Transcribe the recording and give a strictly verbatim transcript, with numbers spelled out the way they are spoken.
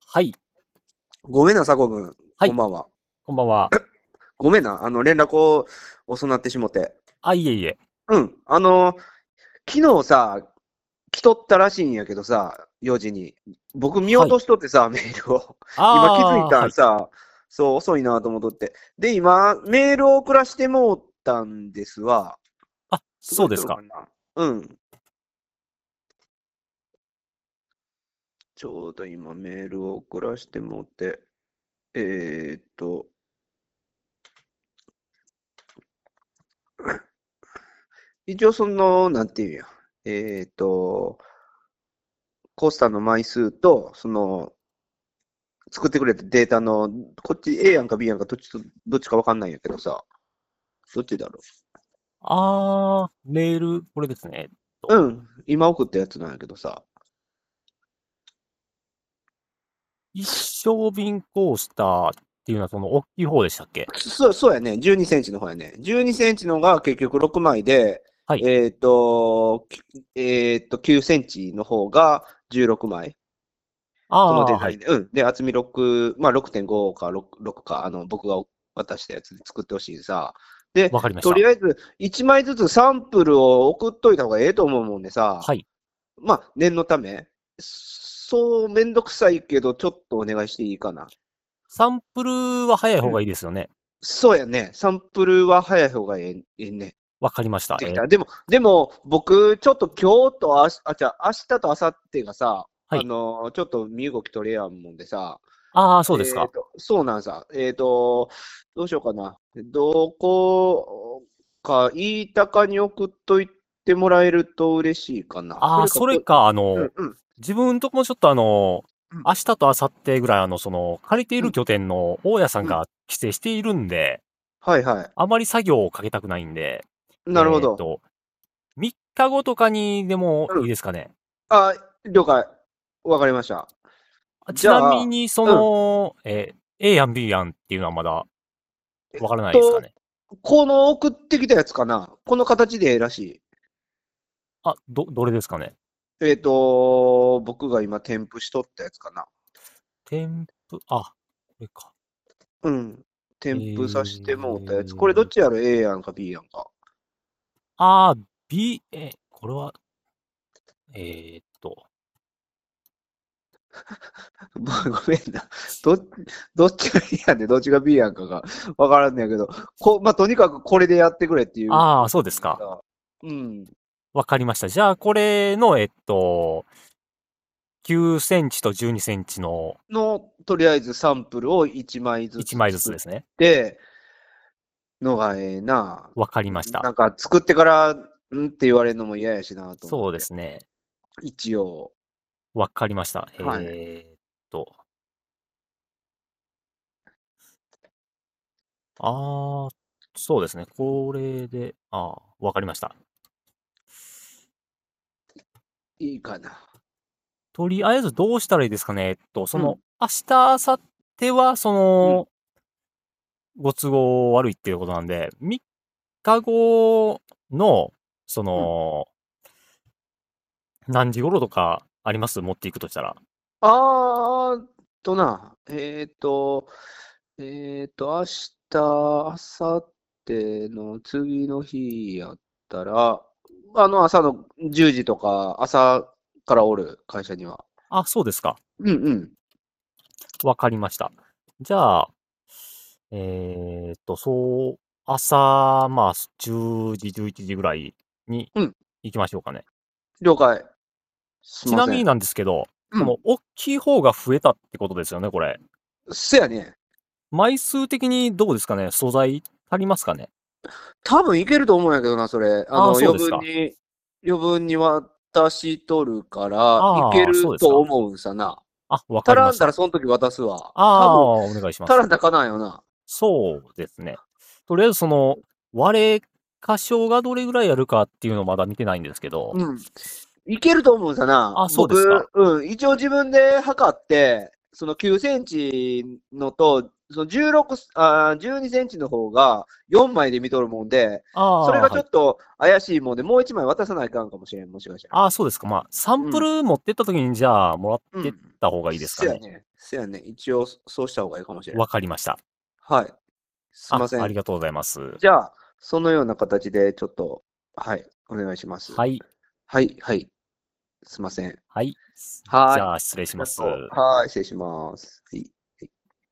はい。 ごめんな、佐古君。 はい。 こんばんは。 こんばんは。 ごめんな、あの、連絡を遅なってしもて。 あ、いえいえ。 うん。あの、昨日さ、来とったらしいんやけどさ、よじに。僕見はい。 落としとってさ、メールを。今気づいああ、はい。 たんさ、そう、遅いなと思っとって。で、今、メールを送らしてもうたんですわ。 あ、そう届いですか。 とるかな。うん。ちょうど今、メールを送らしてもうて。えーっと、一応その、なんていうんや。えーっと、コースターの枚数と、その、作ってくれたデータの、こっち A やんか B やんかどっちと、どっちかわかんないんやけどさ、どっちだろああ、メール、これですね。えっう。 と、 うん、今送ったやつなんやけどさ。 一升瓶コースターっていうのはその大きい方でしたっけ？ そう、そうやね。じゅうにセンチの方やね。じゅうにセンチのが結局ろくまいで、 はい。 えっ、と、きえっ、と、きゅうセンチの方がじゅうろくまい。このああ、はい。 デザインで。うん。で、厚みろく、まあろくてんごか 6, 6か、あの、僕が渡したやつで作ってほしいさ。で、 わかりました。 とりあえずいちまいずつサンプルを送っといた方がええと思うもんでさ。 はい。 まあ、念のため、そうめんどくさいけど、ちょっとお願いしていいかな。 サンプルは早い方がうん。 いいですよね。 そうやね。サンプルは早い方がええ、ええね。 わかりました。えーできた。でも、でも、僕、ちょっと今日とあし、あ、じゃあ、明日と明後日がさ、あはい。 のーちょっと身動き取れやんもんでさ、 ああ、そうですか。 えっと、そうなんさ。えっと、どうしようかな。どこか、飯高に送っといてもらえると嬉しいかな。そああ、 れかこ、 それか、あの、 うんうん、 自分とこもちょっとあの、 うん、 明日と明後日ぐらい、あの、その、借りていうん、 る拠点の大家さんうん。 が帰省しているんで、 はいはあまり作業をかけたくないんで、 い。なるほど。 えっと、みっかごとかにでもうん。 いいですかね。 あ、了解。わかりました。じちなゃあ、 みに、そうん。 の、えー A やん B やんっていうのはまだえっわからないですかと、 ね。 この送ってきたやつかな。この形でええらしい。 あ、ど、どれですかね。 えっと、僕が今添付しとったやつかな。 添付、あ、これか。 うん。 え添付させてもうたやつ。これどっー、 ちやろ？ A やんか B やんか。 あー、B、え、これは、えーっと、 ごごめんな。どっ、どっちが A やんで、どっちが B やんかがわからんねやけど、こ、まあ、とにかくこれでやってくれっていうああ、 ことそうですか。 でさ。うん。 わかりました。じゃあ、これの、えっと、きゅうセンチとじゅうにセンチのの、とりあえずサンプルをいちまいずいちまいずつつ作っですね。 て、のがええな。 わかりました。 なんか作ってから、んって言われるのも嫌やしなと思っそうでて。 すね。 一応。 わかりました。 はい。 えーっと、ああ、そうですね。これで、ああ、わかりました。 いいかな。 とりあえずどうしたらいいですかね。えっと、その、 うん。 明日、明後日は、そうん。 の、ご都合悪いっていうことなんで、みっかごの、そうん。 の、何時頃とかあります持っていくとしたら。 あーっとな、えっと、えっと、明日、明後日の次の日やったら、あの朝のじゅうじとか、朝からおる、会社には。 あ、そうですか。 うんうん。 わかりました。じゃあ、えーっと、そう、朝、まあ、じゅうじ、じゅういちじぐらいにうん。 行きましょうかね。 了解。すいません。 ちなみになんですけど、 うん。 この大きい方が増えたってことですよね、これ。 せやね。 枚数的にどうですかね？素材足りますかね？ 多分いけると思うんやけどな、それ。あああ、 の、余そうですか。 分に、余分に渡しとるから、いけああ、そうですか。 ると思うんさな。 あ、わか足りました。 らんだらその時渡すわ。 あ多分、 あ、お願いします。 足らんだかなんよな。 そうですね。とりあえずその、割れ箇所がどれぐらいあるかっていうのをまだ見てないんですけど。 うん。いけると思うんさな。 あ、そうですか。 僕、うん、一応自分で測って、そのきゅうセンチのとそのじゅうろく、あーじゅうにセンチの方がよんまいで見とるもんで、それああ、はい。 がちょっと怪しいもんで、もういちまい渡さないかんかもしれん、もしかしたら。 ああ、そうですか。まあ、サンプうん。 ル持ってった時に、じゃあ、もらってっうん。 た方がいいですかね。 せやね。せやね。一応、そうした方がいいかもしれん。 わかりました。 はい。すいあ、 ません。 ありがとうございます。 じゃあ、そのような形で、ちょっと、はい、お願いします。 はい。 はい、はい。すいません。 はい。 はい。あじゃあ、失礼します。 りがとう。はい、失礼します。はい。